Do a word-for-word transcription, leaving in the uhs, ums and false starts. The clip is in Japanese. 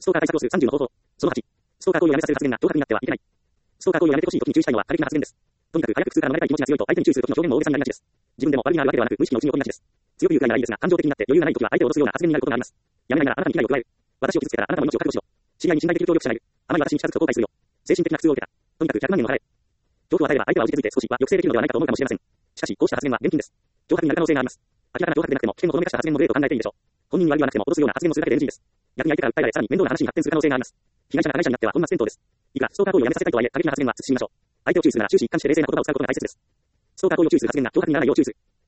ストーカー対策をするさんじゅうの方法。そのはち、ストーカー行為をやめさせる発言が脅迫になってはいけない。ストーカー行為をやめてほしい時に注意したいのは過激な発言です。とにかく早く普通から逃れたい気持ちが強いと相手に注意する時の表現も大げさになりがちです。自分でも悪気があるわけではなく無意識のうちに起こりがちです。強く言うくらいならいいですが、感情的になって余裕がない時は相手を脅すような発言になることがあります。やめないならあなたに危害を加える。私を傷つけたらあなたも命を覚悟しろ。知り合いに信頼できる協力者がいる。あまり私に近づくと後悔するよ。精神的な苦痛を受けた。とにかくひゃくまんえんを払え。恐怖を与えれば相手は落ち着いて少しは抑制できるのではないかと思うかもしれません。しかし、こうした発言は現金です。脅迫になる可能性があります。明らかな脅迫でなくても、危険をほのめかした発言も例と考えていいでしょう。本人に悪気はなくても脅すような発言をするだけで エヌジー です。逆に相手から訴えられ、さらに面倒な話に発展する可能性があります。被害者が加害者になっては本末転倒です。いくらストーカー行為をやめさせたいとはいえ、過激な発言は慎みましょう。相手を注意するなら終始一貫して冷静な言葉を使うことが大切です。ストーカー行為を注意する発言が脅迫にならないよう注意する。